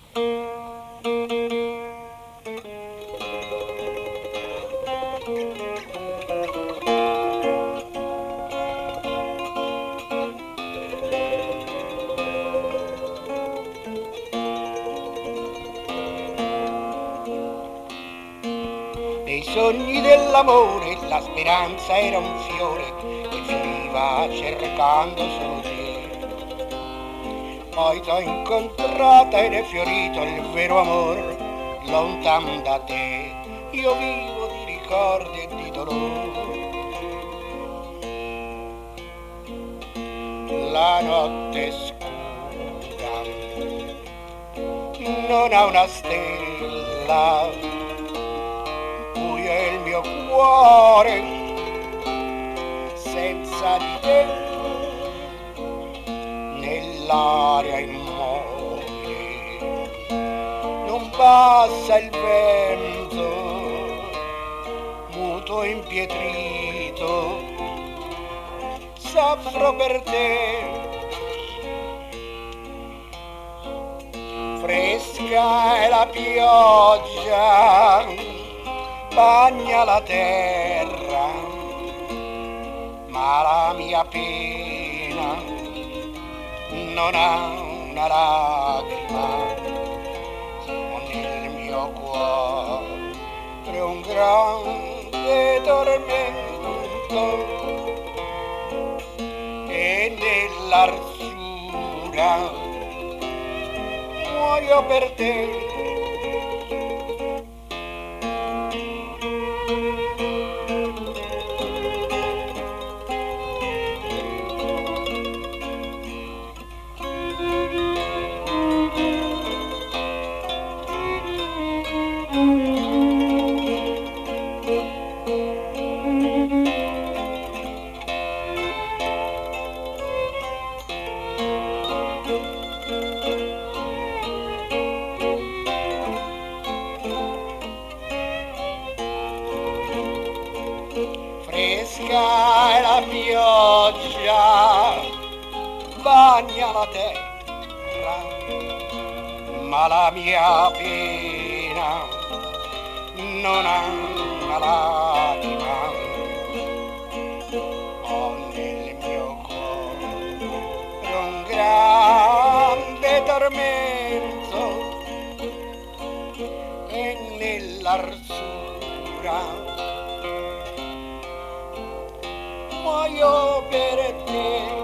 Nei sogni dell'amore la speranza era un fiore che fioriva cercando solo te. Poi t'ho incontrata ed è fiorito il vero amor lontan da te. Io vivo di ricordi e di dolore. La notte scura non ha una stella, buio è il mio cuore senza di te, nell'aria immobile non passa il vento, muto impietrito soffro per te. Fresca è la pioggia, bagna la terra, ma la mia pena non ha una lacrima. Nel mio cuore un grande tormento e nell'arsura muoio per te. Fresca è la pioggia, bagna la terra, ma la mia pena non ha una lacrima. Ho nel mio cuore un grande tormento e nell'arsura muoio per te.